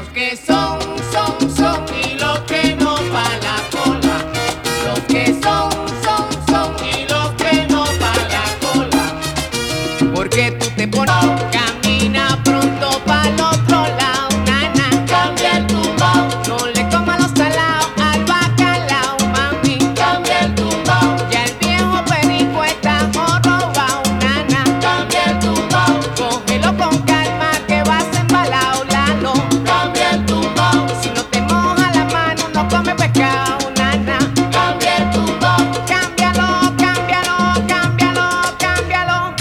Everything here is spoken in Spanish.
que son, son y los que no pa' la cola. Los que son, son y los que no pa' la cola. Porque tú te pones, camina pronto pa'l otro lado, nana. Cambia el tumbao, no le comas los salados al bacalao, mami. Cambia el tumbao, ya el viejo perico está jorobao, nana. Cambia el tumbao, cógelo con calma que vas embalao, Lalo. Cambia el tumbao, si no te moja la mano no come pescado, nana. Cambia el tumbao, cámbialo, cámbialo, cámbialo, cámbialo.